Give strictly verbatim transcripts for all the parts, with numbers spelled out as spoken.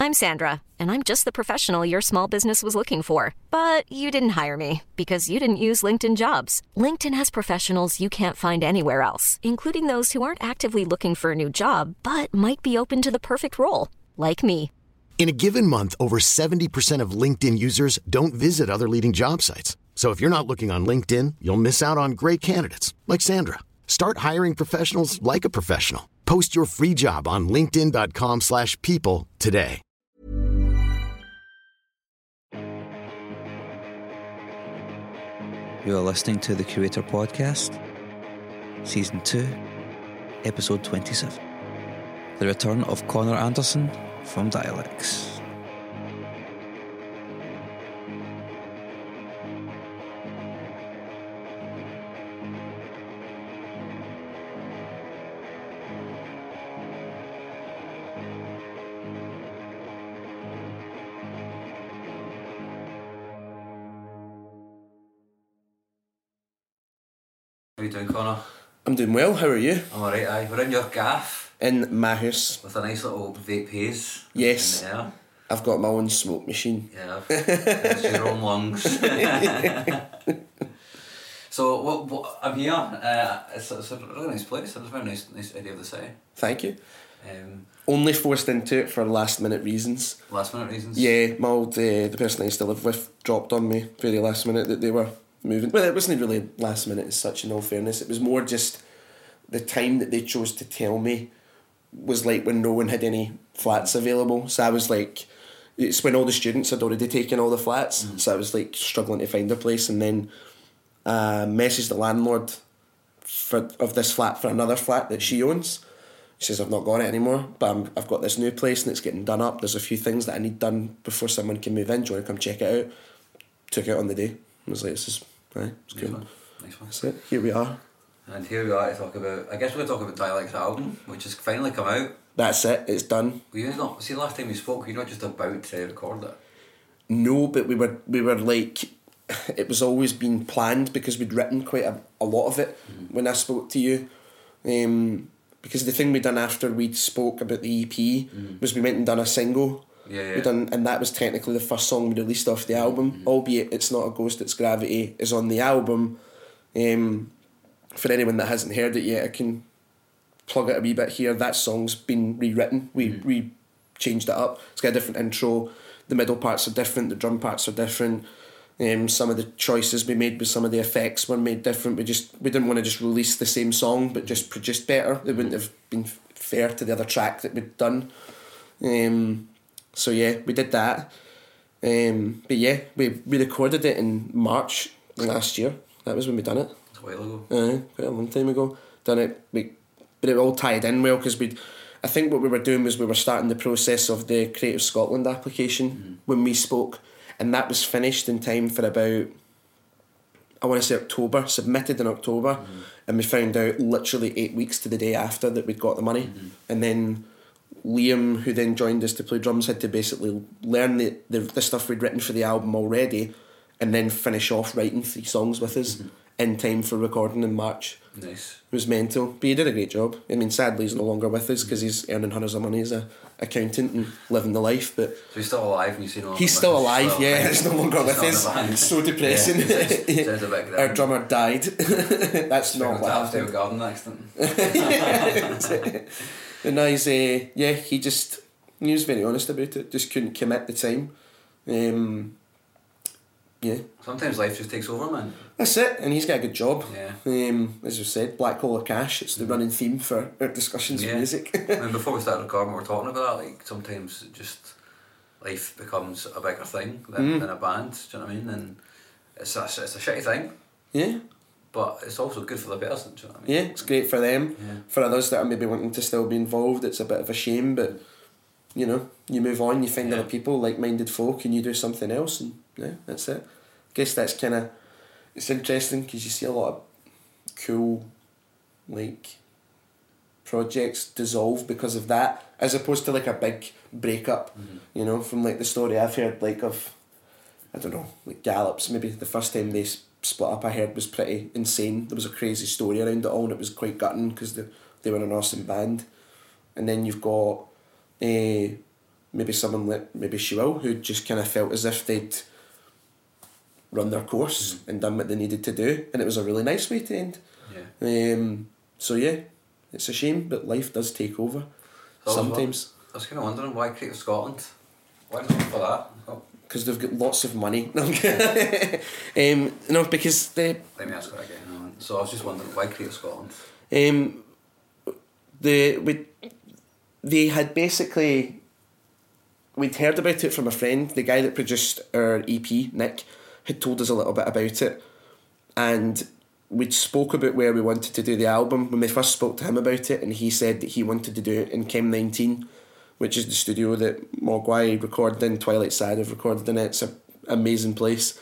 I'm Sandra, and I'm just the professional your small business was looking for. But you didn't hire me because you didn't use LinkedIn Jobs. LinkedIn has professionals you can't find anywhere else, including those who aren't actively looking for a new job, but might be open to the perfect role, like me. In a given month, over seventy percent of LinkedIn users don't visit other leading job sites. So if you're not looking on LinkedIn, you'll miss out on great candidates like Sandra. Start hiring professionals like a professional. Post your free job on linkedin.com slash people today. You are listening to the Curator Podcast, Season two, Episode twenty-seven. The return of Connor Anderson from Dialects. How are you doing, Connor? I'm doing well, how are you? I'm alright, aye. We're in your gaff. In my house. With a nice little vape haze. Yes. In the air. I've got my own smoke machine. Yeah, it's your own lungs. So, what, what, I'm here. Uh, it's, it's a really nice place. It's a very nice, nice area of the city. Thank you. Um, Only forced into it for last minute reasons. Last minute reasons? Yeah, my old, uh, the person I used to live with dropped on me very last minute that they were moving. Well, it wasn't really last minute as such, in all fairness. It was more just the time that they chose to tell me was like when no one had any flats available. So I was like, it's when all the students had already taken all the flats. Mm. So I was like struggling to find a place, and then uh, messaged the landlord for of this flat for another flat that she owns. She says, I've not got it anymore, but I'm, I've got this new place and it's getting done up. There's a few things that I need done before someone can move in. Do you want to come check it out? Took it on the day. I was like, this is, aye, it's nice good. One. Nice one. That's it. Here we are. And here we are to talk about, I guess we're going to talk about Dialects' album, which has finally come out. That's it, it's done. Were you not, see, last time we spoke, you're not just about to record it? No, but we were, we were like, it was always been planned because we'd written quite a, a lot of it mm-hmm. when I spoke to you. Um, because the thing we done after we spoke about the E P mm-hmm. was we went and done a single. Yeah, yeah. We done, and that was technically the first song we released off the album, mm-hmm. albeit It's Not a Ghost, It's Gravity is on the album. Um, for anyone that hasn't heard it yet, I can plug it a wee bit here. That song's been rewritten. We mm-hmm. we changed it up. It's got a different intro. The middle parts are different. The drum parts are different. Um, some of the choices we made with some of the effects were made different. We just we didn't want to just release the same song, but just produced better. It wouldn't have been fair to the other track that we'd done. Um, so yeah, we did that. Um, but yeah, we we recorded it in March last year. That was when we done it. It's a while ago. Uh, quite a long time ago. Done it. We, but it all tied in well because we. I think what we were doing was we were starting the process of the Creative Scotland application mm-hmm. when we spoke. And that was finished in time for about, I want to say October, submitted in October. Mm-hmm. And we found out literally eight weeks to the day after that we'd got the money. Mm-hmm. And then Liam, who then joined us to play drums, had to basically learn the, the, the stuff we'd written for the album already and then finish off writing three songs with us mm-hmm. in time for recording in March. Nice. It was mental. But he did a great job. I mean, sadly he's no longer with us because he's earning hundreds of money as a accountant and living the life. But so he's still alive and you see no he's still alive, still yeah. He's no longer with us. It's so depressing. Yeah, sounds, sounds a bit Our drummer died. That's so not what happened. To a garden accident. And now he's, uh, yeah, he just, he was very honest about it. Just couldn't commit the time. Um, yeah. Sometimes life just takes over, man. That's it, and he's got a good job. Yeah. Um, as you said, Black Collar Cash. It's the mm. running theme for our discussions yeah. of music. I mean, before we started recording, we were talking about that. Like sometimes just life becomes a bigger thing than, mm. than a band. Do you know what I mean? And it's a it's a shitty thing. Yeah. But it's also good for the person. Do you know what I mean? Yeah, it's great for them. Yeah. For others that are maybe wanting to still be involved, it's a bit of a shame. But you know, you move on. You find yeah. other people, like-minded folk, and you do something else. And yeah, that's it. I guess that's kind of. It's interesting because you see a lot of cool, like, projects dissolve because of that, as opposed to like a big breakup. Mm-hmm. You know, from like the story I've heard, like of, I don't know, like Gallops. Maybe the first time they split up, I heard was pretty insane. There was a crazy story around it all, and it was quite gutting because they they were an awesome band. And then you've got, uh, maybe someone like maybe Shewell, who just kind of felt as if they'd run their course mm. and done what they needed to do, and it was a really nice way to end. Yeah. Um. So yeah, it's a shame, but life does take over so sometimes. I was, I was kind of wondering why Creative Scotland. Why not for that? Because they've got lots of money. um, no, because they. Let me ask that again. So I was just wondering why Creative Scotland. Um, the we, they had basically. We'd heard about it from a friend. The guy that produced our E P, Nick, had told us a little bit about it, and we'd spoke about where we wanted to do the album when we first spoke to him about it, and he said that he wanted to do it in Chem nineteen, which is the studio that Mogwai recorded in, Twilight Sad have recorded in it. It's an amazing place.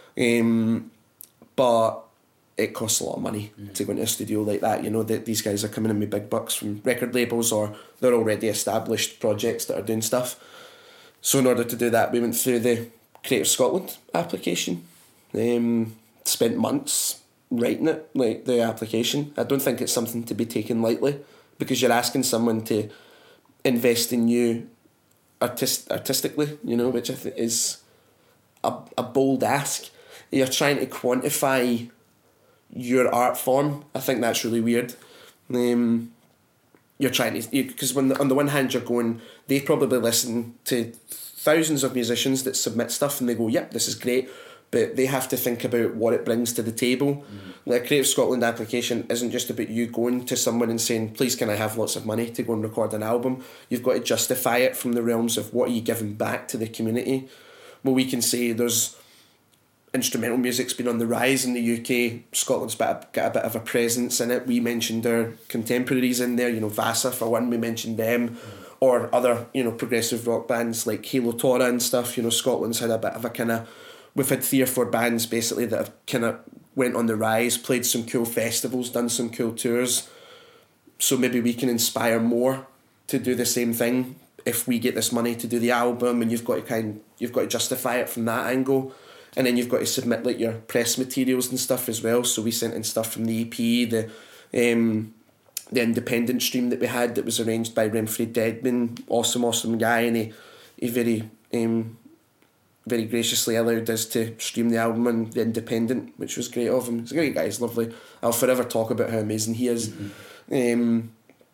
Um, but it costs a lot of money mm. to go into a studio like that. You know, that these guys are coming in with big bucks from record labels, or they're already established projects that are doing stuff. So in order to do that, we went through the Creative Scotland application. Um, spent months writing it, like the application. I don't think it's something to be taken lightly, because you're asking someone to invest in you artist artistically, you know, which I think is a, a bold ask. You're trying to quantify your art form. I think that's really weird. Um, you're trying to, because when on the one hand you're going, they probably listen to thousands of musicians that submit stuff and they go, yep, this is great, but they have to think about what it brings to the table. Mm. Like a Creative Scotland application isn't just about you going to someone and saying, please can I have lots of money to go and record an album. You've got to justify it from the realms of what are you giving back to the community. Well, we can say there's instrumental music's been on the rise in the U K. Scotland's got a, got a bit of a presence in it. We mentioned our contemporaries in there, you know, Vasa for one, we mentioned them. Mm. Or other, you know, progressive rock bands like Halo Tora and stuff. You know, Scotland's had a bit of a kind of... We've had three or four bands basically that have kind of went on the rise, played some cool festivals, done some cool tours. So maybe we can inspire more to do the same thing if we get this money to do the album, and you've got to kind you've got to justify it from that angle. And then you've got to submit like your press materials and stuff as well. So we sent in stuff from the E P, the um, the independent stream that we had that was arranged by Renfrey Deadman, awesome, awesome guy, and he, he very um, very graciously allowed us to stream the album on the independent, which was great of him. He's a great guy, he's lovely. I'll forever talk about how amazing he is. Mm-hmm. Um,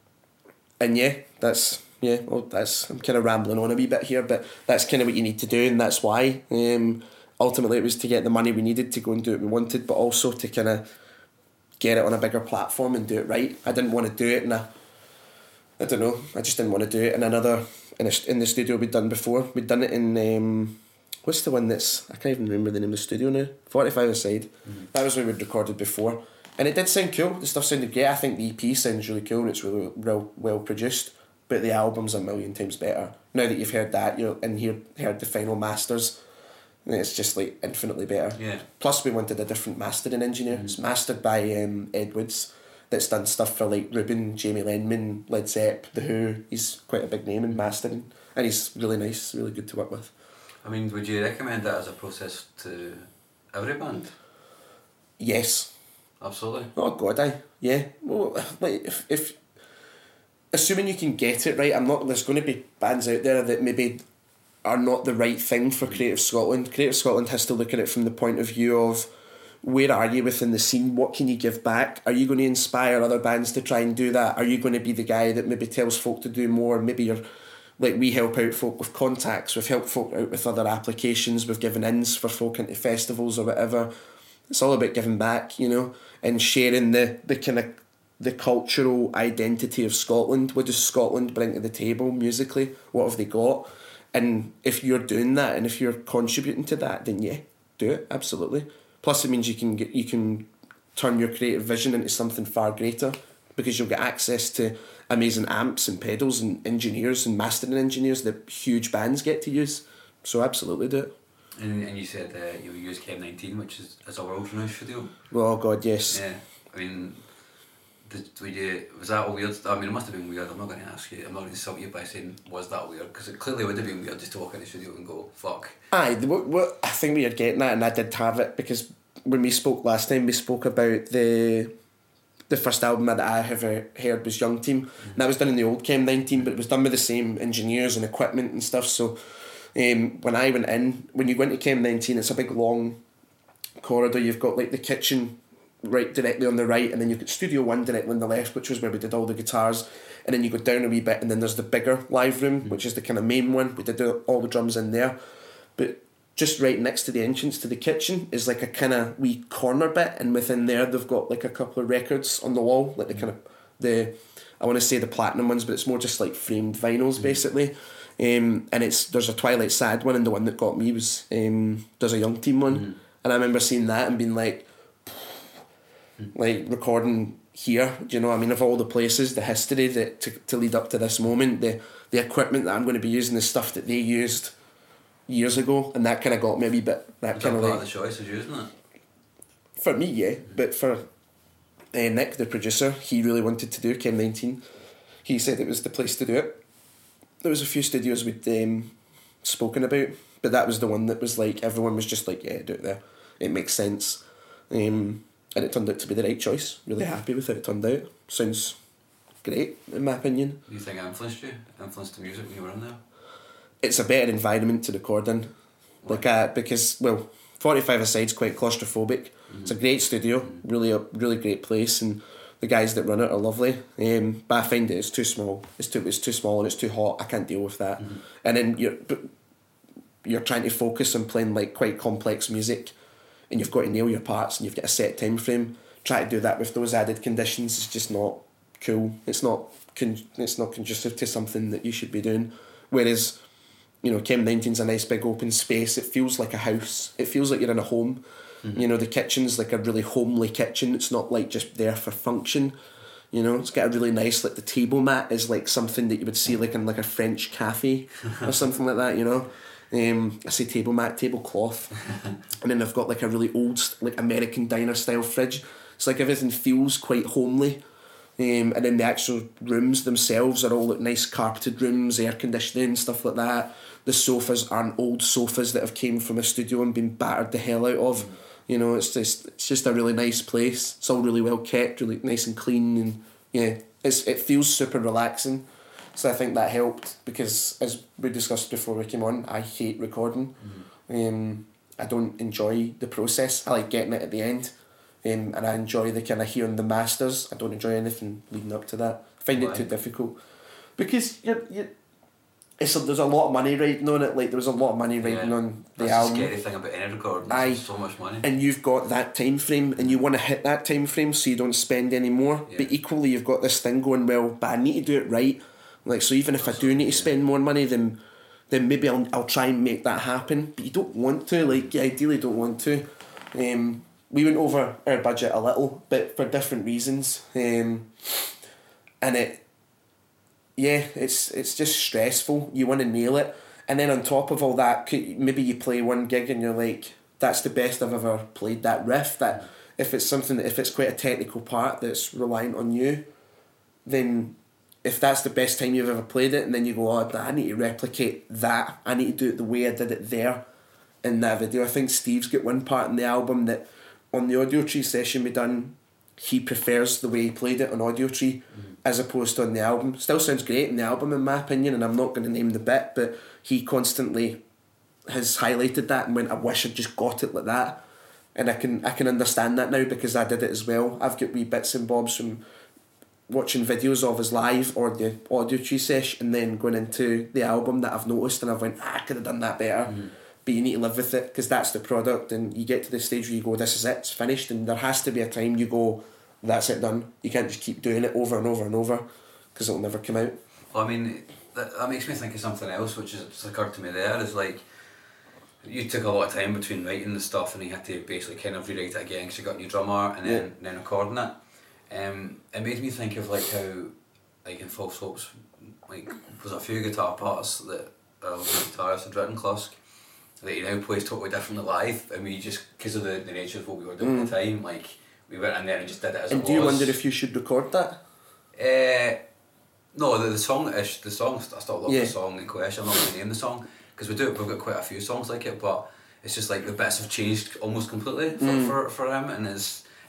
and yeah, that's yeah, well, that's I'm kind of rambling on a wee bit here, but that's kind of what you need to do, and that's why. Um, ultimately, it was to get the money we needed to go and do what we wanted, but also to kind of get it on a bigger platform and do it right. I didn't want to do it in a, I don't know, I just didn't want to do it in another, in, a, in the studio we'd done before. We'd done it in, um, what's the one that's, I can't even remember the name of the studio now, forty-five Aside. Mm-hmm. That was where we'd recorded before. And it did sound cool, the stuff sounded great. I think the E P sounds really cool and it's really well, well produced, but the album's a million times better. Now that you've heard that, you're in here, heard the final masters, it's just like infinitely better. Yeah. Plus we wanted a different mastering engineer. Mm. It's mastered by um, Ed Woods, that's done stuff for like Rubin, Jamie Lenman, Led Zepp, The Who. He's quite a big name in mastering, and he's really nice, really good to work with. I mean, would you recommend that as a process to every band? Yes. Absolutely. Oh God, I yeah. Well, like if if assuming you can get it right, I'm not. There's going to be bands out there that maybe are not the right thing for Creative Scotland. Creative Scotland has to look at it from the point of view of where are you within the scene? What can you give back? Are you going to inspire other bands to try and do that? Are you going to be the guy that maybe tells folk to do more? Maybe you're like, we help out folk with contacts, we've helped folk out with other applications, we've given ins for folk into festivals or whatever. It's all about giving back, you know, and sharing the, the kind of the cultural identity of Scotland. What does Scotland bring to the table musically? What have they got? And if you're doing that and if you're contributing to that, then yeah, do it, absolutely. Plus it means you can get you can turn your creative vision into something far greater, because you'll get access to amazing amps and pedals and engineers and mastering engineers that huge bands get to use. So absolutely do it. And, and you said uh, you use Chem nineteen, which is, is a world-renowned studio. Oh God, yes. Yeah, I mean, did, did you, was that weird? I mean, it must have been weird. I'm not going to ask you, I'm not going to insult you by saying, was that weird? Because it clearly would have been weird just to walk in the studio and go, fuck. Aye, what, what I think we are getting at, and I did have it, because when we spoke last time, we spoke about the the first album that I ever heard was Young Team. Mm-hmm. And that was done in the old Chem nineteen, but it was done with the same engineers and equipment and stuff. So um, when I went in, when you go into Chem nineteen, it's a big long corridor. You've got like the kitchen right directly on the right, and then you've got Studio One directly on the left, which was where we did all the guitars. And then you go down a wee bit, and then there's the bigger live room, mm-hmm. which is the kind of main one. We did all the drums in there. But just right next to the entrance to the kitchen is like a kind of wee corner bit, and within there they've got like a couple of records on the wall, like the kind of the I want to say the platinum ones, but it's more just like framed vinyls mm. basically. Um, and it's there's a Twilight Sad one, and the one that got me was um, there's a Young Team one, mm. and I remember seeing that and being like, mm. like recording here. Do you know what I mean? Of all the places, the history that to to lead up to this moment, the the equipment that I'm going to be using, the stuff that they used years ago, and that kind of got me a wee bit that kind of like part of the choice of using it for me, yeah. But for uh, Nick, the producer, he really wanted to do Chem nineteen. He said it was the place to do it. There was a few studios we'd um, spoken about, but that was the one that was like everyone was just like, yeah, do it there. It makes sense, um, and it turned out to be the right choice. Really happy with how it turned out. Sounds great in my opinion. Do you think it influenced you? Influenced the music when you were in there? It's a better environment to record in, like uh, because well, forty-five Aside's quite claustrophobic. Mm-hmm. It's a great studio, mm-hmm. really a really great place, and the guys that run it are lovely. Um, but I find it it's too small. It's too it's too small and it's too hot. I can't deal with that. Mm-hmm. And then you're but you're trying to focus on playing like quite complex music, and you've got to nail your parts, and you've got a set time frame. Try to do that with those added conditions is just not cool. It's not con- it's not conducive to something that you should be doing. Whereas, you know, Chem nineteen's a nice big open space. It feels like a house. It feels like you're in a home. Mm-hmm. You know, the kitchen's like a really homely kitchen. It's not like just there for function. You know, it's got a really nice, like the table mat is like something that you would see like in like a French cafe or something like that, you know. Um, I say table mat, tablecloth. And then they've got like a really old, like American diner style fridge. It's like everything feels quite homely. Um, and then the actual rooms themselves are all like nice carpeted rooms, air conditioning, stuff like that. The sofas aren't old sofas that have came from a studio and been battered the hell out of. Mm. You know, it's just it's just a really nice place. It's all really well kept, really nice and clean, and yeah, it's it feels super relaxing. So I think that helped because, as we discussed before we came on, I hate recording. Mm. Um, I don't enjoy the process. I like getting it at the end. Um, and I enjoy the kind of hearing the masters. I don't enjoy anything leading up to that. I find Why? it too difficult because you're, you're, it's a, there's a lot of money riding on it. Like there was a lot of money riding yeah. on the That's album. That's the scary thing about any recording. Aye. There's so much money. And you've got that time frame, and you want to hit that time frame so you don't spend any more. Yeah. But equally, you've got this thing going, well, but I need to do it right. Like so, even if That's I do need to spend more money, then then maybe I'll I'll try and make that happen. But you don't want to. Like you ideally don't want to. Um, We went over our budget a little, but for different reasons, um, and it, yeah, it's it's just stressful. You want to nail it, and then on top of all that, maybe you play one gig and you're like, "That's the best I've ever played." That riff, that if it's something that if it's quite a technical part that's reliant on you, then if that's the best time you've ever played it, and then you go, "Oh, I need to replicate that. I need to do it the way I did it there." In that video, I think Steve's got one part in the album that. On the Audio Tree session we done, he prefers the way he played it on Audio Tree mm-hmm. as opposed to on the album. Still sounds great in the album in my opinion, and I'm not going to name the bit, but he constantly has highlighted that and went, I wish I'd just got it like that. And I can I can understand that now because I did it as well. I've got wee bits and bobs from watching videos of his live or the Audio Tree session and then going into the album that I've noticed and I've went, ah, I could have done that better. Mm-hmm. But you need to live with it because that's the product, and you get to the stage where you go, this is it, it's finished, and there has to be a time you go, that's it, done. You can't just keep doing it over and over and over because it'll never come out. Well, I mean, that, that makes me think of something else which has occurred to me there, is like, you took a lot of time between writing the stuff and you had to basically kind of rewrite it again because you got a new drummer and then, yeah. then recording it. Um, it made me think of like how, like in False Hopes, like there's a few guitar parts that uh, the guitarist had written, Klusk, that he now plays totally differently live, and we just, because of the, the nature of what we were doing mm. at the time, like, we went in there and just did it as and it was. And do you wonder if you should record that? Uh, no, the, the song, is, the song, I still love yeah. the song in question, I'm not going to name the song, because we do, we've got quite a few songs like it, but it's just like the bits have changed almost completely for, mm. for, for him, and it's,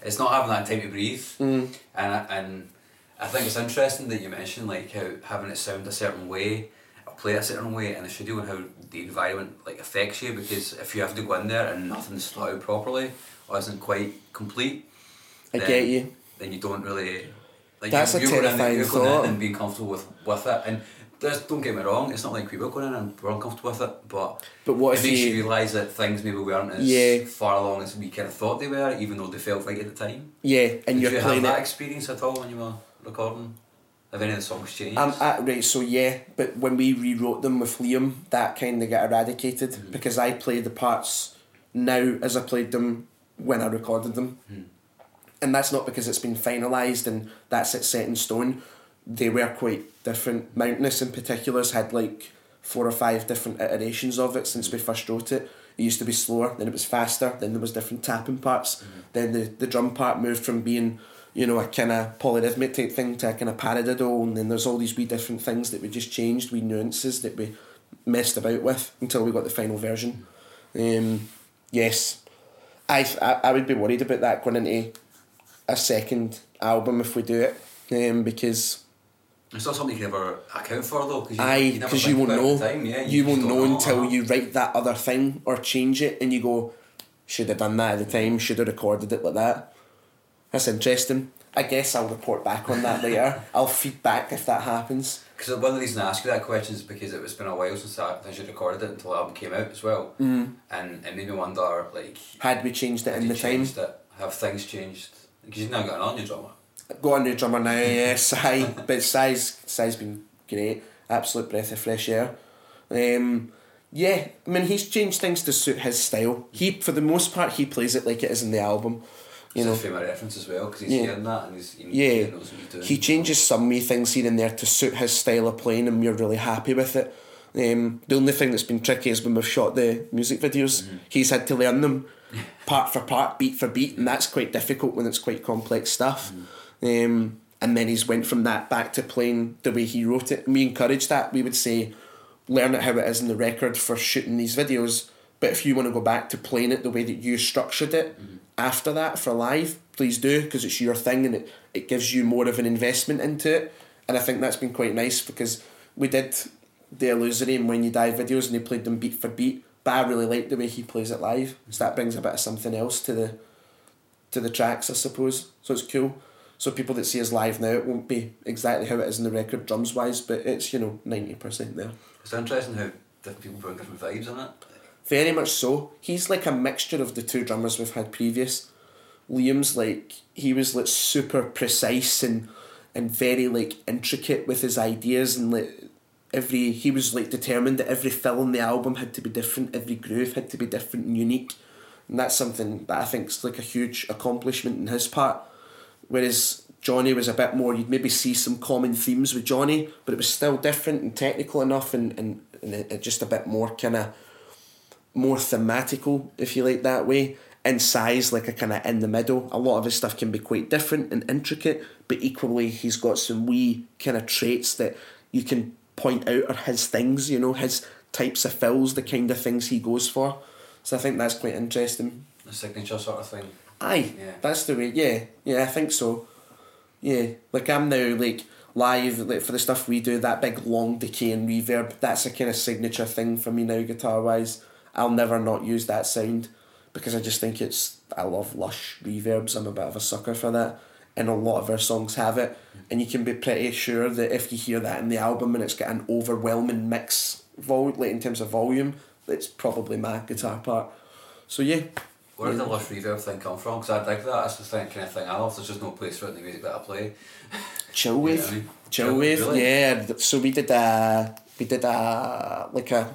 it's not having that time to breathe. Mm. And I- and I think it's interesting that you mentioned like how having it sound a certain way, or play a certain way in the studio, and how the environment like affects you. Because if you have to go in there and nothing's thought out properly or isn't quite complete, I then, get you. Then you don't really. Like That's you're, a you're going in, terrifying you're going thought. in and being comfortable with with it. And there's, don't get me wrong, it's not like we were going in and we're uncomfortable with it, but But what it if makes you, you- realise that things maybe weren't as Yeah. far along as we kind of thought they were, even though they felt right at the time. Yeah, and Did you're you have playing that it. experience at all when you were recording? Have any of the songs changed? Um, uh, right, so yeah, but when we rewrote them with Liam, that kind of got eradicated Mm-hmm. because I play the parts now as I played them when I recorded them. Mm. And that's not because it's been finalised and that's it set in stone. They were quite different. Mountainous in particular has had like four or five different iterations of it since we first wrote it. It used to be slower, then it was faster, then there was different tapping parts. Mm-hmm. Then the, the drum part moved from being, you know, a kind of polyrhythmic type thing to a kind of paradiddle, and then there's all these wee different things that we just changed, wee nuances that we messed about with until we got the final version. Um, yes, I, I I would be worried about that going into a second album if we do it, um, because It's not something you can ever account for though, because you, I you, never because you think won't about it know at the time. Yeah, you, just won't don't know until uh-huh. you write that other thing or change it and you go, should have done that at the time, should have recorded it like that. That's interesting. I guess I'll report back on that later. I'll feed back if that happens. Because one of the reasons I ask you that question is because it was been a while since I since you recorded it until the album came out as well, mm. and it made me wonder like Had we changed it had in you the time? changed it? Have things changed? Because you've now got an new drummer. Go on, new drummer now, yeah, Sai. But Sai's, Sai's been great. Absolute breath of fresh air. Um, yeah, I mean, he's changed things to suit his style. He, for the most part, he plays it like it is in the album. You It's know, a famous reference as well because he's Yeah. hearing that and he's he, yeah, he knows what he's doing. he changes some wee things here and there to suit his style of playing, and we're really happy with it. Um, the only thing that's been tricky is when we've shot the music videos, Mm-hmm. he's had to learn them part for part, beat for beat, and that's quite difficult when it's quite complex stuff. Mm-hmm. Um, and then he's went from that back to playing the way he wrote it. And we encourage that. We would say, learn it how it is in the record for shooting these videos, but if you want to go back to playing it the way that you structured it Mm-hmm. after that for live, please do, because it's your thing and it, it gives you more of an investment into it. And I think that's been quite nice because we did the Illusory and When You Die videos and he played them beat for beat, but I really like the way he plays it live, so that brings a bit of something else to the to the tracks, I suppose, so it's cool. So people that see us live now, it won't be exactly how it is in the record drums wise, but it's, you know, ninety percent there. It's interesting how different people bring different vibes in it. Very much so. He's like a mixture of the two drummers we've had previous. Liam's like, he was like super precise and and very like intricate with his ideas, and like every he was like determined that every fill in the album had to be different, every groove had to be different and unique, and that's something that I think is like a huge accomplishment in his part. Whereas Johnny was a bit more, you'd maybe see some common themes with Johnny, but it was still different and technical enough, and and, and it, it just a bit more kind of more thematical, if you like that way. And Sai's like a kind of in the middle. A lot of his stuff can be quite different and intricate, but equally he's got some wee kind of traits that you can point out are his things, you know, his types of fills, the kind of things he goes for. So I think that's quite interesting. A signature sort of thing. Aye, Yeah. that's the way, yeah, yeah, I think so. Yeah, like I'm now like live, like for the stuff we do, that big long decay and reverb, that's a kind of signature thing for me now guitar wise. I'll never not use that sound because I just think it's, I love lush reverbs, I'm a bit of a sucker for that, and a lot of our songs have it, and you can be pretty sure that if you hear that in the album and it's got an overwhelming mix vol- like in terms of volume, it's probably my guitar part. So yeah. Where did the lush reverb thing come from? Because I dig that, that's the thing, kind of thing I love. There's just no place for it in the music that I play. Chill You know wave, what I mean? chill Chill- wave, really? yeah. So we did a, we did a like a,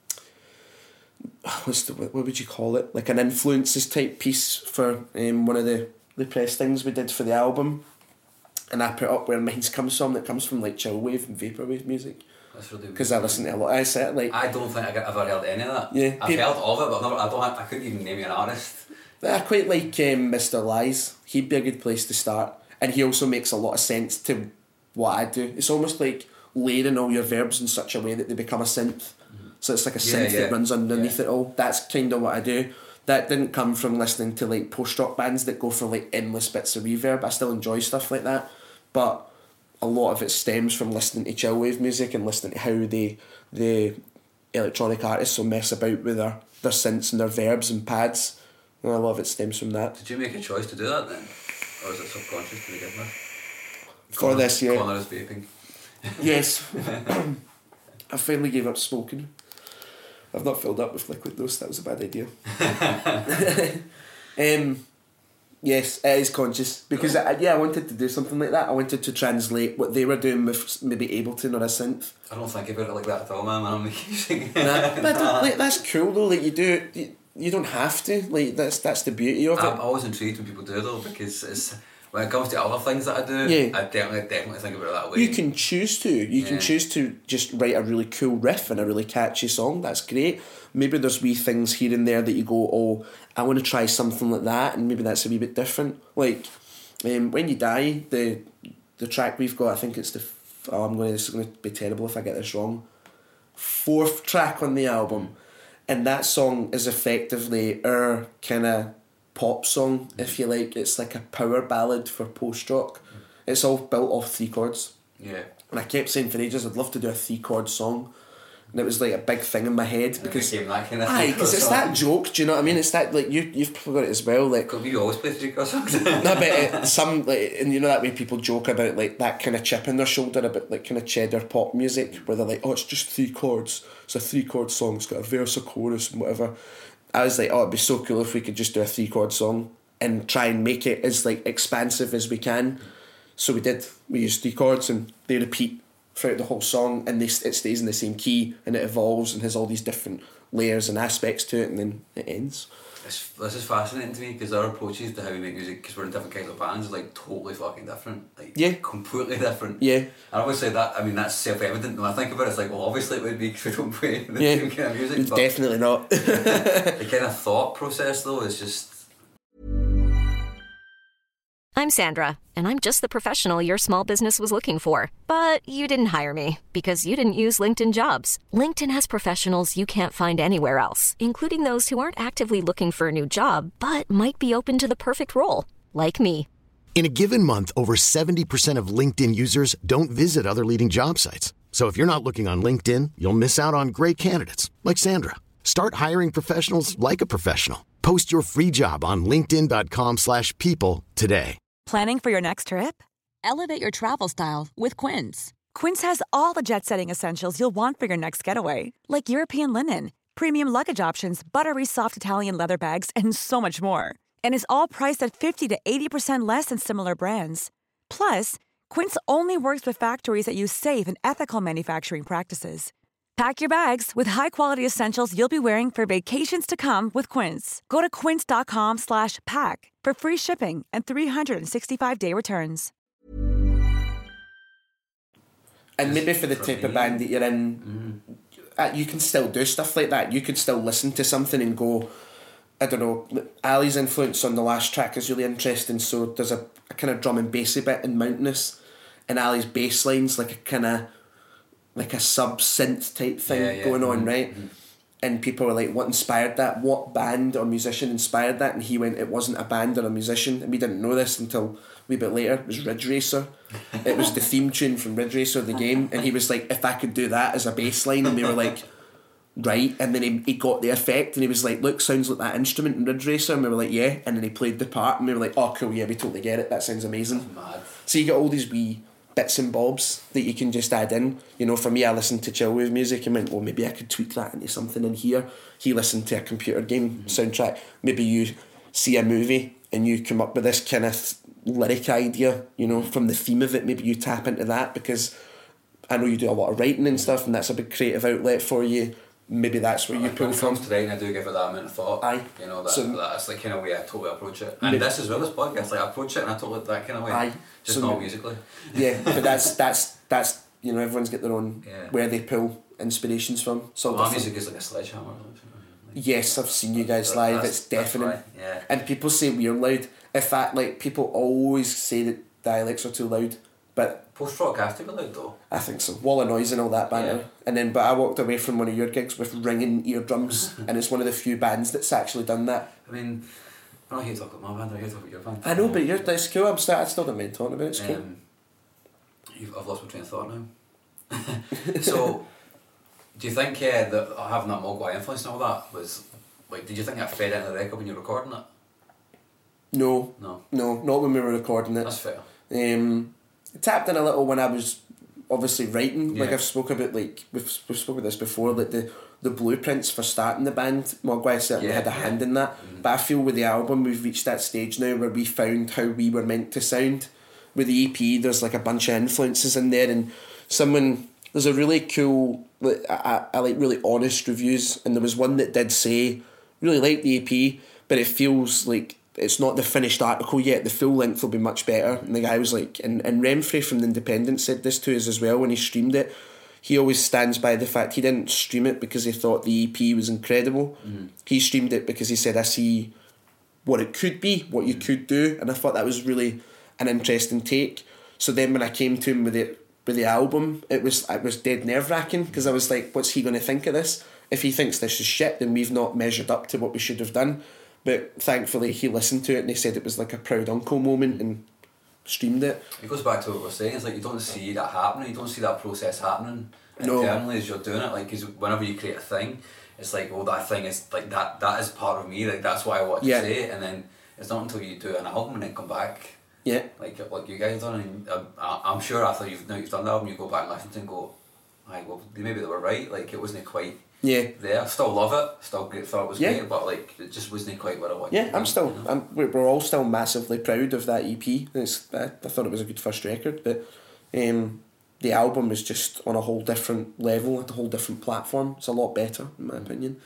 what's the what would you call it? Like an influences type piece for um, one of the the press things we did for the album, and I put up where mine's comes from. That comes from like chill wave and vaporwave music That's really because I listen to a lot. I said like I don't think I got- ever heard any of that. Yeah, I've people- heard of it, but I've never, I don't. I couldn't even name you an artist. I quite like um, Mister Lies. He'd be a good place to start, and he also makes a lot of sense to what I do. It's almost like layering all your verbs in such a way that they become a synth. So it's like a Yeah, synth yeah. that runs underneath Yeah. it all. That's kind of what I do. that didn't come from listening to like post-rock bands that go for like endless bits of reverb. I still enjoy stuff like that, but a lot of it stems from listening to chillwave music and listening to how they the electronic artists will mess about with their, their synths and their verbs and pads, and a lot of it stems from that. Did you make a choice to do that then? Or was it subconscious to begin with? For Connor, this year. Connor is vaping. Yes. I finally gave up smoking. I've not filled up with liquid though, so that was a bad idea. um, yes, it is conscious because I, yeah, I wanted to do something like that. I wanted to translate what they were doing with maybe Ableton or a synth. I don't think about it like that at all, man. When I'm making nah, but I don't, like, that's cool though. Like you do, you, you don't have to. Like that's that's the beauty of it. I'm always intrigued when people do though, because it's when it comes to other things that I do, yeah. I definitely definitely think about it that way. You can choose to. You yeah. can choose to just write a really cool riff and a really catchy song. That's great. Maybe there's wee things here and there that you go, oh, I want to try something like that, and maybe that's a wee bit different. Like um, When You Die, the the track we've got, I think it's the oh, I'm going to, this is going to be terrible if I get this wrong. Fourth track on the album, and that song is effectively our kind of pop song, if you like. It's like a power ballad for post-rock. It's all built off three chords. Yeah. And I kept saying for ages I'd love to do a three chord song, and it was like a big thing in my head because it became that kind of aye, because it's that joke. Do you know what I mean? It's that like you you've probably got it as well. Like you always play three chord songs. no, but it, some like, and you know that way people joke about like that kind of chip in their shoulder about like kind of cheddar pop music where they're like, oh, it's just three chords. It's a three chord song. It's got a verse, a chorus, and whatever. I was like, oh, it'd be so cool if we could just do a three chord song and try and make it as like expansive as we can. So we did. We used three chords and they repeat throughout the whole song, and they, it stays in the same key and it evolves and has all these different layers and aspects to it, and then it ends. This, this is fascinating to me because our approaches to how we make music, because we're in different kinds of bands, is like totally fucking different. Like yeah. completely different. Yeah. And I always say that, I mean, that's self-evident. When I think about it, it's like, well, obviously it would be because we don't play the yeah. same kind of music. But definitely not. the kind of thought process though is just... I'm Sandra, and I'm just the professional your small business was looking for. But you didn't hire me because you didn't use LinkedIn Jobs. LinkedIn has professionals you can't find anywhere else, including those who aren't actively looking for a new job, but might be open to the perfect role, like me. In a given month, over seventy percent of LinkedIn users don't visit other leading job sites. So if you're not looking on LinkedIn, you'll miss out on great candidates like Sandra. Start hiring professionals like a professional. Post your free job on linkedin.com slash people today. Planning for your next trip? Elevate your travel style with Quince. Quince has all the jet-setting essentials you'll want for your next getaway, like European linen, premium luggage options, buttery soft Italian leather bags, and so much more. And is all priced at fifty to eighty percent less than similar brands. Plus, Quince only works with factories that use safe and ethical manufacturing practices. Pack your bags with high-quality essentials you'll be wearing for vacations to come with Quince. Go to quince.com slash pack for free shipping and three sixty-five day returns. And maybe for the type of band that you're in, mm. you can still do stuff like that. You could still listen to something and go, I don't know, Ali's influence on the last track is really interesting. So there's a, a kind of drum and bassy bit in Mountainous, and Ali's bass line's like a kind of like a sub-synth type thing yeah, yeah. going on, mm-hmm. right? Mm-hmm. And people were like, what inspired that? What band or musician inspired that? And he went, it wasn't a band or a musician. And we didn't know this until a wee bit later. It was Ridge Racer. It was the theme tune from Ridge Racer, the game. And he was like, if I could do that as a bass line. And they were like, right. And then he, he got the effect and he was like, look, sounds like that instrument in Ridge Racer. And we were like, yeah. And then he played the part and we were like, oh, cool, yeah, we totally get it. That sounds amazing. Mad. So you get all these wee bits and bobs that you can just add in. You know, for me, I listened to chillwave music and went, well, maybe I could tweak that into something in here. He listened to a computer game mm-hmm. soundtrack. Maybe you see a movie and you come up with this kind of th- lyric idea, you know, from the theme of it. Maybe you tap into that because I know you do a lot of writing and stuff, and that's a big creative outlet for you. Maybe that's where well, you pull from. When it comes to writing, I do give it that amount of thought. Aye. You know, that, so, that's the kind of way I totally approach it. And maybe, this as well, this podcast, like I approach it and I totally that kind of way. Aye. Just so, not musically. Yeah, but that's, that's, that's you know, everyone's got their own, yeah. where they pull inspirations from. So well, my music is like a sledgehammer. Like, yes, I've seen you guys live, it's definite. Yeah. And people say we're loud. In fact, like, people always say that dialects are too loud. But post-rock has to be loud though. I think so. Wall of Noise and all that banter. Yeah. And then, but I walked away from one of your gigs with ringing eardrums, and it's one of the few bands that's actually done that. I mean, I'm not here to talk about my band, I'm here to talk about your band. I know, but you're, that's cool. I'm still, I still don't mind talking about it. It's cool. Um, you've, I've lost my train of thought now. So, do you think uh, that having that Mogwai influence and all that was, like, did you think that fed into the record when you were recording it? No. No. No, not when we were recording it. That's fair. Um, it tapped in a little when I was obviously writing. Yeah. Like I've spoke about, like we've we've spoken about this before. Like the the blueprints for starting the band, Mogwai certainly Yeah, had a yeah. hand in that. Mm-hmm. But I feel with the album, we've reached that stage now where we found how we were meant to sound. With the E P, there's like a bunch of influences in there, and someone there's a really cool, like, I, I, I like really honest reviews, and there was one that did say really like the E P, but it feels like it's not the finished article yet. The full length will be much better. And the guy was like, and, and Renfrey from The Independent said this to us as well when he streamed it. He always stands by the fact he didn't stream it because he thought the E P was incredible. Mm. He streamed it because he said, I see what it could be, what you could do. And I thought that was really an interesting take. So then when I came to him with it, with the album, it was it was dead nerve-wracking because I was like, what's he going to think of this? If he thinks this is shit, then we've not measured up to what we should have done. But thankfully he listened to it and he said it was like a proud uncle moment and streamed it. It goes back to what we're saying, it's like you don't see that happening, you don't see that process happening No. internally as you're doing it. Like, cause whenever you create a thing, it's like, oh, that thing is like that that is part of me, like that's what I want to Yeah. say. And then it's not until you do an album and then come back, Yeah. like like you guys done, and um, I, I'm sure after you've now you've done the album, you go back and listen to it and go, aye, well maybe they were right, like it wasn't quite Yeah. there. Still love it, still great, thought it was Yeah. great, but like it just wasn't quite what I wanted. Yeah, to I'm be, still, you know? I'm, we're we're all still massively proud of that E P. It's, I, I thought it was a good first record, but um, the album is just on a whole different level, at a whole different platform. It's a lot better, in my opinion.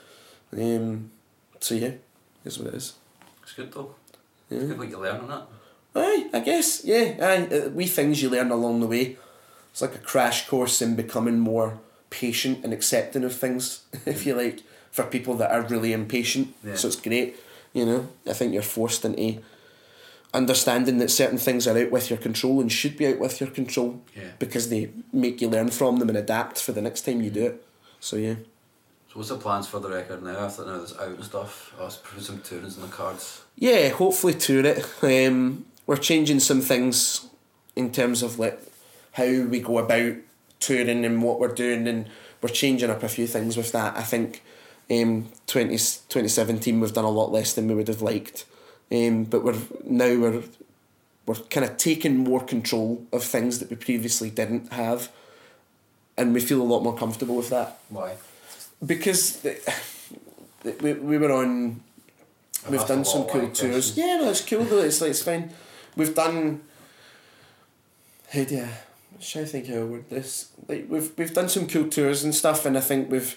Um, so yeah, is what it is. It's good though. Yeah. It's good what you learn on it. Aye, I guess, yeah, aye, uh, wee things you learn along the way. It's like a crash course in becoming more patient and accepting of things, if you like, for people that are really impatient. Yeah. So it's great, you know. I think you're forced into understanding that certain things are out with your control and should be out with your control, Yeah. because they make you learn from them and adapt for the next time you do it. So yeah. So what's the plans for the record now, after now that's out and stuff? I was putting some tourings in the cards. Yeah, hopefully tour it. Um, we're changing some things in terms of like how we go about touring and what we're doing, and we're changing up a few things with that. I think um, twenty, twenty seventeen we've done a lot less than we would have liked, um, but we're now we're we're kind of taking more control of things that we previously didn't have, and we feel a lot more comfortable with that. Why? Because the, the, we we were on. I've We've asked done a some lot of cool why tours. questions. Yeah, no, it's cool though. It's like it's fine. We've done. How do you? I'm trying to think how I word this. Like we've we've done some cool tours and stuff, and I think we've.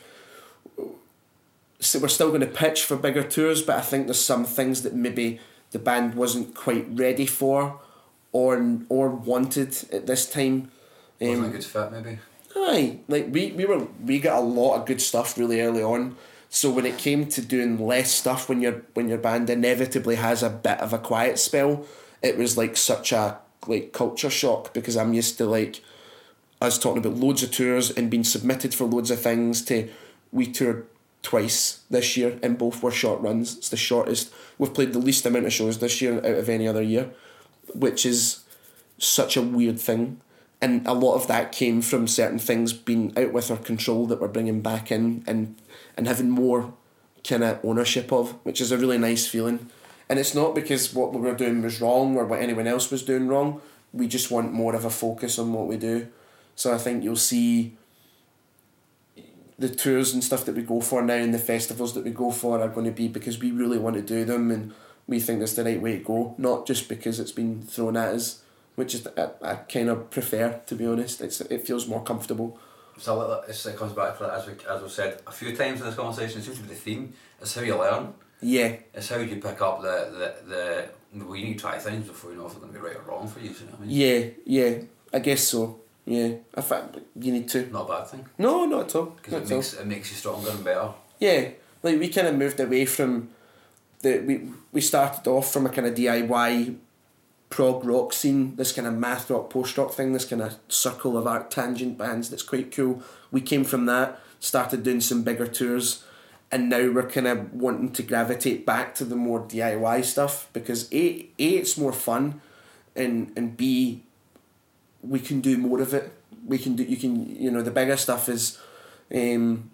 So we're still going to pitch for bigger tours, but I think there's some things that maybe the band wasn't quite ready for, or or wanted at this time. Wasn't Um, a good fit maybe? Aye, like we, we were we got a lot of good stuff really early on. So when it came to doing less stuff, when your when your band inevitably has a bit of a quiet spell, it was like such a like culture shock, because I'm used to like us talking about loads of tours and being submitted for loads of things. To we toured twice this year and both were short runs. It's the shortest. We've played the least amount of shows this year out of any other year, which is such a weird thing. And a lot of that came from certain things being out with our control that we're bringing back in, and and having more kind of ownership of, which is a really nice feeling. And it's not because what we were doing was wrong or what anyone else was doing wrong. We just want more of a focus on what we do. So I think you'll see the tours and stuff that we go for now, and the festivals that we go for, are going to be because we really want to do them and we think that's the right way to go, not just because it's been thrown at us, which is I, I kind of prefer, to be honest. It's it feels more comfortable. So it's, it comes back to that, as we as we've said a few times in this conversation. It seems to be the theme. It's how you learn. Yeah, It's how you pick up the the the. Well, you need to try things before you know if they're going to be right or wrong for you. You know what I mean? yeah, yeah. I guess so. Yeah, I fact you need to. Not a bad thing, No, not at all. because Not it at all. makes it makes you stronger and better. Yeah, like we kind of moved away from the we we started off from a kind of D I Y prog rock scene, this kind of math rock, post rock thing, this kind of circle of art tangent bands that's quite cool. We came from that, started doing some bigger tours, and now we're kind of wanting to gravitate back to the more D I Y stuff because A, A it's more fun, and and B, we can do more of it. We can do, you can, you know, the bigger stuff is, um,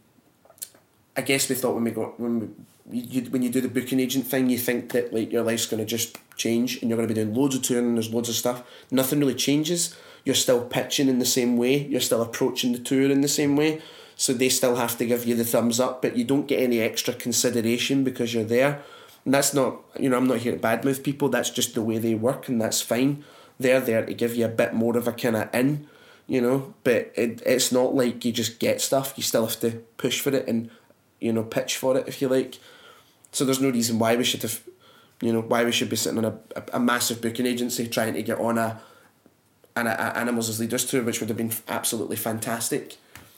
I guess we thought when we got, when we, you, when you do the booking agent thing, you think that like your life's going to just change and you're going to be doing loads of touring and there's loads of stuff. Nothing really changes. You're still pitching in the same way. You're still approaching the tour in the same way. So they still have to give you the thumbs up, but you don't get any extra consideration because you're there. And that's not, you know, I'm not here to badmouth people. That's just the way they work, and that's fine. They're there to give you a bit more of a kind of in, you know. But it it's not like you just get stuff. You still have to push for it and, you know, pitch for it if you like. So there's no reason why we should have, you know, why we should be sitting on a, a, a massive booking agency trying to get on a, an a, a Animals as Leaders tour, which would have been absolutely fantastic.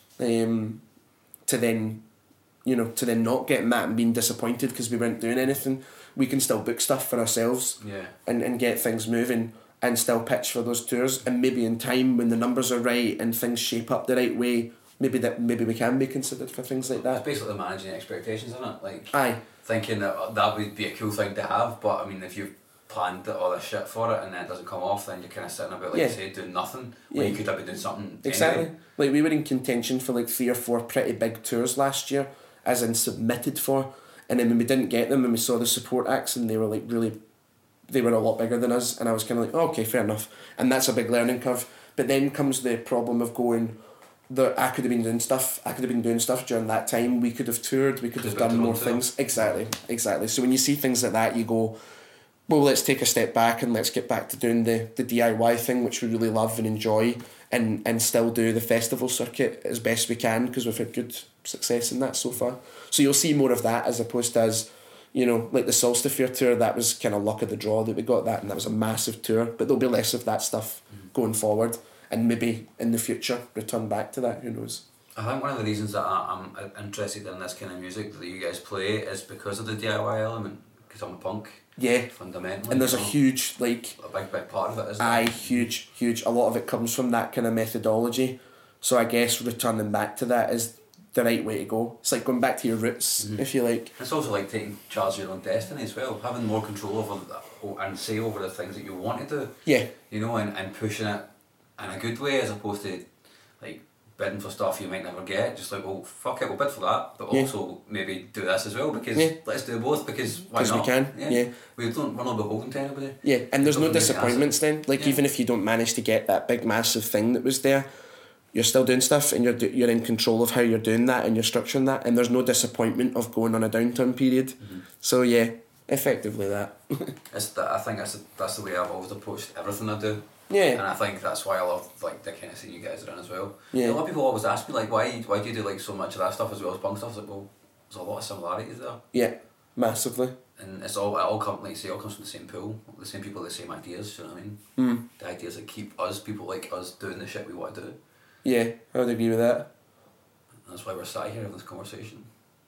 Um, to then, you know, to then not getting that and being disappointed because we weren't doing anything. We can still book stuff for ourselves, yeah, and, and get things moving and still pitch for those tours. And maybe in time when the numbers are right and things shape up the right way, maybe that maybe we can be considered for things like that. It's basically managing expectations, isn't it? Like, aye, thinking that that would be a cool thing to have, but I mean, if you've planned all this shit for it and then it doesn't come off, then you're kind of sitting about, like yeah. you say, doing nothing when yeah. you could have been doing something exactly. anyway. Like we were in contention for like three or four pretty big tours last year, as in submitted for, and then when we didn't get them and we saw the support acts and they were like really, they were a lot bigger than us, and I was kind of like, oh, okay, fair enough, and that's a big learning curve. But then comes the problem of going, that I could have been doing stuff, I could have been doing stuff during that time, we could have toured, we could have done more things. Exactly, exactly. So when you see things like that, you go, well, let's take a step back and let's get back to doing the, the D I Y thing, which we really love and enjoy, and, and still do the festival circuit as best we can because we've had good success in that so far. So you'll see more of that as opposed to as, you know, like the Solstice tour, that was kind of luck of the draw that we got that, and that was a massive tour, but there'll be less of that stuff mm. going forward, and maybe in the future return back to that, who knows. I think one of the reasons that I, I'm interested in this kind of music that you guys play is because of the D I Y element, because I'm a punk. Yeah, fundamentally, and there's you a know, huge like a big big part of it, isn't aye, it? huge, huge. A lot of it comes from that kind of methodology. So I guess returning back to that is the right way to go. It's like going back to your roots, mm-hmm. if you like. It's also like taking charge of your own destiny as well, having more control over the, and say over the things that you want to do. Yeah, you know, and, and pushing it in a good way as opposed to like bidding for stuff you might never get. Just like, well, fuck it, we'll bid for that, but yeah. also maybe do this as well because yeah. let's do both because why not? Because we can. Yeah. yeah, we don't. We're not beholden to anybody. Yeah, and there's no disappointments then. Like yeah. even if you don't manage to get that big massive thing that was there, you're still doing stuff and you're do, you're in control of how you're doing that and you're structuring that, and there's no disappointment of going on a downturn period. Mm-hmm. So yeah, effectively that. it's the, I think that's the, that's the way I've always approached everything I do. Yeah. And I think that's why I love like the kind of scene you guys are in as well. Yeah. A lot of people always ask me like, why why do you do like so much of that stuff as well as punk stuff? It's like, well, there's a lot of similarities there. Yeah, massively. And it's all it all comes like you say, it all comes from the same pool, the same people, the same ideas. You know what I mean? Mm. The ideas that keep us, people like us, doing the shit we want to do. Yeah, I would agree with that. And that's why we're sat here having this conversation.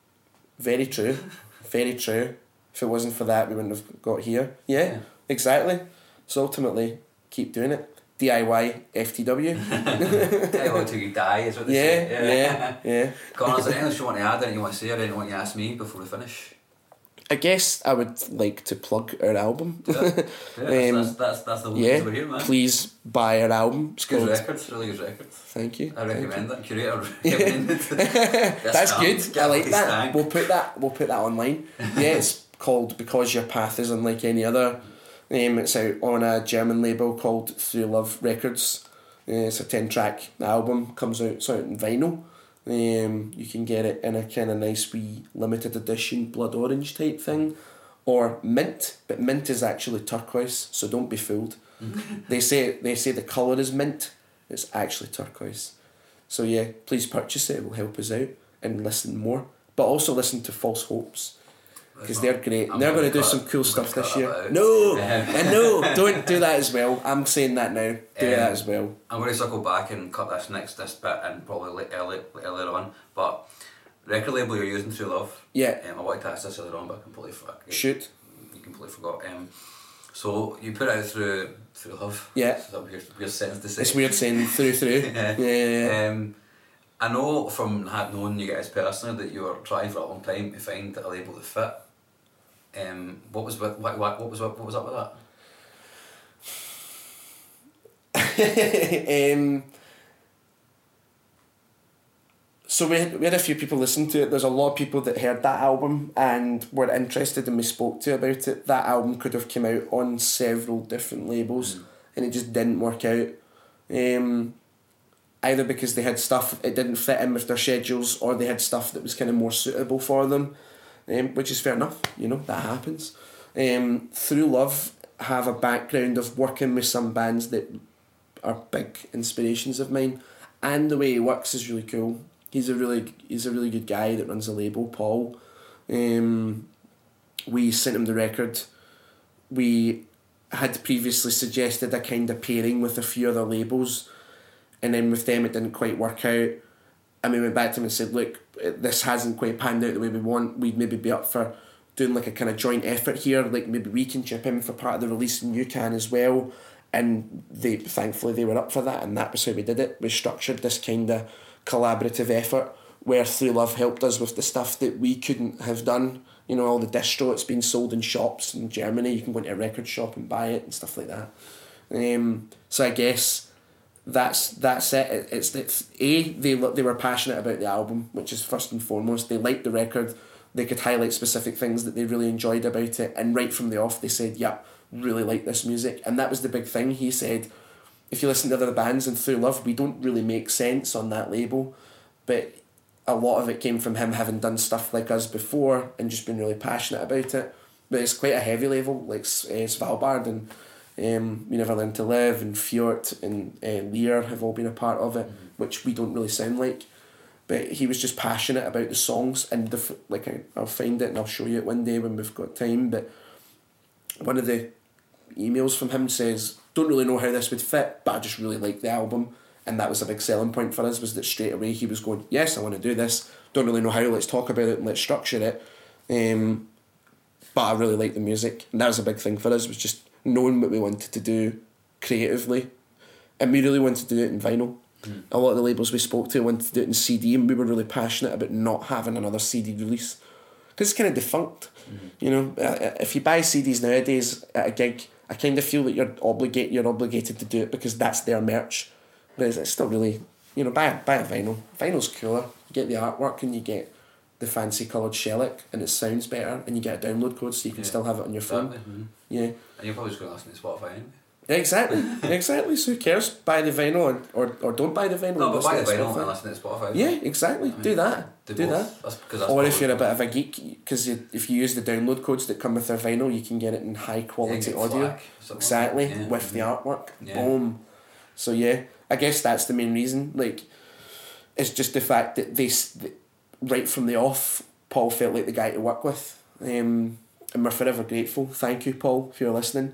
Very true. Very true. If it wasn't for that, we wouldn't have got here. Yeah, yeah. Exactly. So ultimately, keep doing it. D I Y F T W. D I Y till you die is what they yeah, say. Yeah, yeah, yeah. Connor, is there anything else you want to add, anything you want to say, or anything you want to ask me before we finish? I guess I would like to plug our album. Yeah, yeah um, that's, that's, that's the whole yeah, we're here, man. Please buy our album. It's good record, it's a really good record. Thank you. I recommend Thank it. Curator recommended it. That's stand, good. I like that. Stand. We'll put that we'll put that online. Yeah, it's called Because Your Path is Unlike Any Other. Um, it's out on a German label called Through Love Records. Uh, it's a ten track album, comes out, it's out in vinyl. Um, you can get it in a kind of nice wee limited edition blood orange type thing, or mint, but mint is actually turquoise, so don't be fooled. they say they say the colour is mint, it's actually turquoise. So yeah, please purchase it, it will help us out, and listen more. But also listen to False Hopes, because they're great. I'm they're going to do cut, some cool I'm stuff this year. Out. No, and no, don't do that as well. I'm saying that now. Do um, that as well. I'm going to circle back and cut this next this bit and probably early, earlier on. But record label you're using, Through Love. Yeah. Um, I wanted to ask this earlier on, but I completely forgot. Shoot. You completely forgot. Um, So you put it out through through love. Yeah. Is that a weird, weird sentence to say? It's weird saying through through. yeah. Yeah. Um, I know from having known you guys personally that you were trying for a long time to find a label that fit. Um, what was what what what was what, what was up with that? um. So we had, we had a few people listen to it. There's a lot of people that heard that album and were interested and we spoke to about it. That album could have come out on several different labels mm. and it just didn't work out. Um, either because they had stuff, it didn't fit in with their schedules, or they had stuff that was kind of more suitable for them, um, which is fair enough, you know, that happens. Um, Through Love have a background of working with some bands that are big inspirations of mine, and the way he works is really cool. He's a really he's a really good guy that runs a label, Paul. Um, we sent him the record. We had previously suggested a kind of pairing with a few other labels, and then with them it didn't quite work out. And we went back to him and said, look, this hasn't quite panned out the way we want. We'd maybe be up for doing like a kind of joint effort here. Like maybe we can chip in for part of the release and you can as well. And they thankfully they were up for that, and that was how we did it. We structured this kind of collaborative effort where Through Love helped us with the stuff that we couldn't have done. You know, all the distro, it's been sold in shops in Germany. You can go into a record shop and buy it and stuff like that. Um, so I guess that's that's it. It's, it's A, they they were passionate about the album, which is first and foremost. They liked the record. They could highlight specific things that they really enjoyed about it, and right from the off they said, yep, really like this music. And that was the big thing. He said, if you listen to other bands and Through Love, we don't really make sense on that label, but a lot of it came from him having done stuff like us before and just being really passionate about it. But it's quite a heavy label, like uh, Svalbard and um, We Never Learned to Live and Fjord and uh, Lear have all been a part of it, mm-hmm. which we don't really sound like. But he was just passionate about the songs, and the like I, I'll find it and I'll show you it one day when we've got time. But one of the emails from him says, don't really know how this would fit, but I just really like the album. And that was a big selling point for us, was that straight away he was going, yes, I want to do this, don't really know how, let's talk about it and let's structure it. Um, but I really like the music, and that was a big thing for us, was just knowing what we wanted to do creatively. And we really wanted to do it in vinyl. Mm. A lot of the labels we spoke to wanted to do it in C D, and we were really passionate about not having another C D release, because it's kind of defunct. Mm-hmm. You know, if you buy C Ds nowadays at a gig, I kind of feel that you're obligate you're obligated to do it because that's their merch. But it's still really, you know, buy, buy a vinyl. Vinyl's cooler. You get the artwork and you get the fancy coloured shellac and it sounds better, and you get a download code so you can yeah. still have it on your phone. Exactly. Mm-hmm. Yeah. And you're probably just going to listen to Spotify anyway. Exactly, exactly. So who cares? Buy the vinyl or, or, or don't buy the vinyl. No, but buy the vinyl Spotify. and listen to Spotify. Yeah, exactly. I mean, do that. Do, do that. That's because that's or if you're a bit of a geek, because if you use the download codes that come with their vinyl, you can get it in high quality yeah, audio. Flack, exactly, yeah. with the artwork. Yeah. Boom. So yeah, I guess that's the main reason. Like, it's just the fact that they, right from the off, Paul felt like the guy to work with. Um, and we're forever grateful. Thank you, Paul, if you're listening.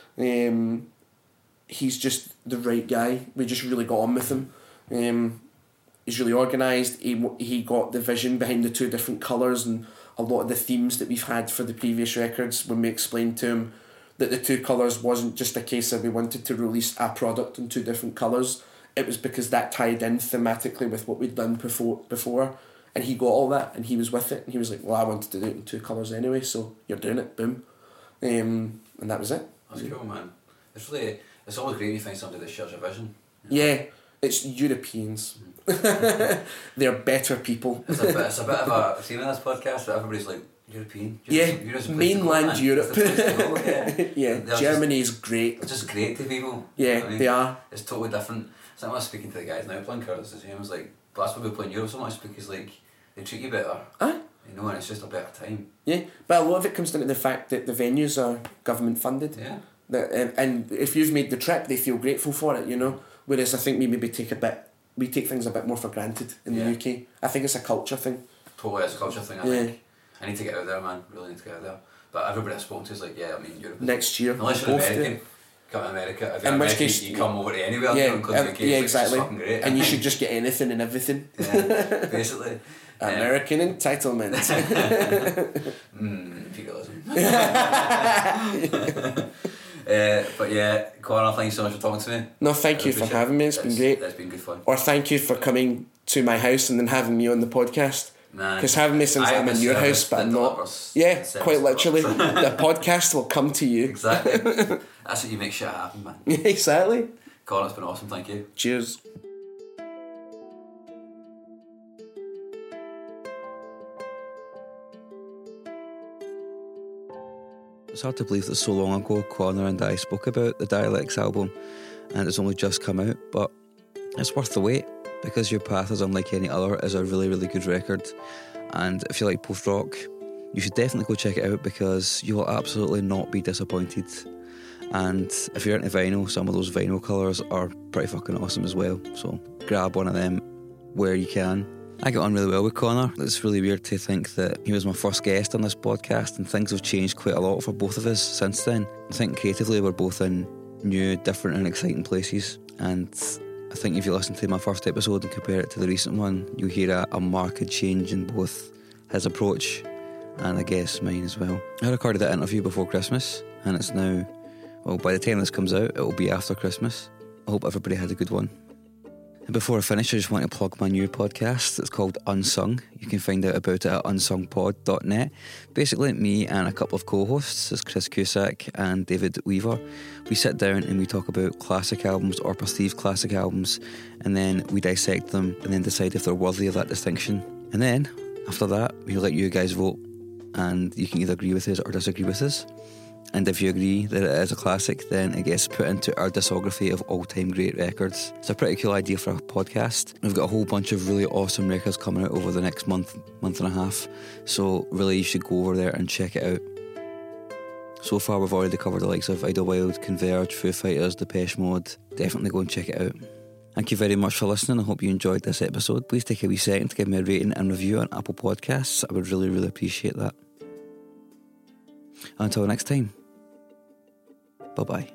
Um, he's just the right guy. We just really got on with him. Um, he's really organised. He he got the vision behind the two different colours and a lot of the themes that we've had for the previous records. When we explained to him that the two colours wasn't just a case of we wanted to release a product in two different colours, it was because that tied in thematically with what we'd done before, before. And he got all that and he was with it. And he was like, well, I wanted to do it in two colours anyway, so you're doing it, boom. Um, and that was it. That's cool, man. It's really, it's always great when you find somebody that shares a vision. You know? Yeah, it's Europeans. Mm. They're better people. It's a bit, it's a bit of a, see in this podcast, but everybody's like, European. Europe's, yeah, Europe's mainland go, Europe. yeah, yeah. Germany's just, great. It's just great to people. Yeah, you know I mean? They are. It's totally different. It's like when I was speaking to the guys now playing cards, the same. I was like, but that's why we play in Europe so much, because like they treat you better. Aye. You know, and it's just a better time. Yeah, but a lot of it comes down to the fact that the venues are government funded. Yeah. That, and, and if you've made the trip, they feel grateful for it, you know. Whereas I think we maybe take a bit, we take things a bit more for granted in yeah. the U K. I think it's a culture thing. Totally, it's a culture thing. I yeah. think I need to get out there, man. Really need to get out there. But everybody I've spoken to is like, yeah, I mean, Europe. Next year, unless you're American, come to America. If you're in which American, case, you come over to anywhere. Yeah, you know, uh, U K, yeah, it's exactly. fucking great. And you should just get anything and everything. Yeah, basically. American um, entitlement. mm, feudalism. uh, but yeah, Connor, thank you so much for talking to me. No, thank you for having me. It's been great. It's been good fun. Or thank you for coming to my house and then having me on the podcast. Because having me since I'm in your house, but I'm not. Yeah, quite literally. The podcast will come to you. Exactly. That's what you make shit happen, man. Yeah, exactly. Connor, it's been awesome. Thank you. Cheers. It's hard to believe that so long ago Connor and I spoke about the Dialects album and it's only just come out, but it's worth the wait because Your Path is Unlike Any Other is a really, really good record, and if you like post-rock, you should definitely go check it out because you will absolutely not be disappointed. And if you're into vinyl, some of those vinyl colours are pretty fucking awesome as well, so grab one of them where you can. I got on really well with Connor. It's really weird to think that he was my first guest on this podcast, and things have changed quite a lot for both of us since then. I think creatively we're both in new, different and exciting places, and I think if you listen to my first episode and compare it to the recent one, you'll hear a, a marked change in both his approach and I guess mine as well. I recorded that interview before Christmas, and it's now, well, by the time this comes out, it will be after Christmas. I hope everybody had a good one. And before I finish, I just want to plug my new podcast. It's called Unsung. You can find out about it at unsung pod dot net. Basically, me and a couple of co-hosts, it's Chris Cusack and David Weaver, we sit down and we talk about classic albums or perceived classic albums, and then we dissect them and then decide if they're worthy of that distinction. And then, after that, we let you guys vote, and you can either agree with us or disagree with us. And if you agree that it is a classic, then it gets put into our discography of all-time great records. It's a pretty cool idea for a podcast. We've got a whole bunch of really awesome records coming out over the next month, month and a half. So really you should go over there and check it out. So far we've already covered the likes of Idlewild, Converge, Foo Fighters, Depeche Mode. Definitely go and check it out. Thank you very much for listening. I hope you enjoyed this episode. Please take a wee second to give me a rating and review on Apple Podcasts. I would really, really appreciate that. Until next time. Bye-bye.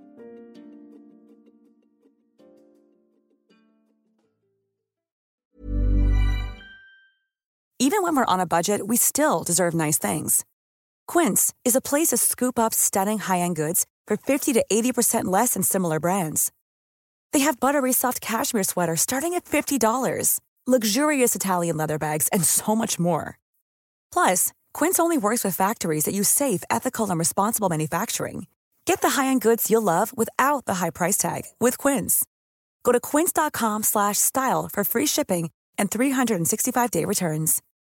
Even when we're on a budget, we still deserve nice things. Quince is a place to scoop up stunning high-end goods for fifty to eighty percent less than similar brands. They have buttery soft cashmere sweaters starting at fifty dollars, luxurious Italian leather bags, and so much more. Plus, Quince only works with factories that use safe, ethical, and responsible manufacturing. Get the high-end goods you'll love without the high price tag with Quince. Go to quince dot com slash style for free shipping and three sixty-five day returns.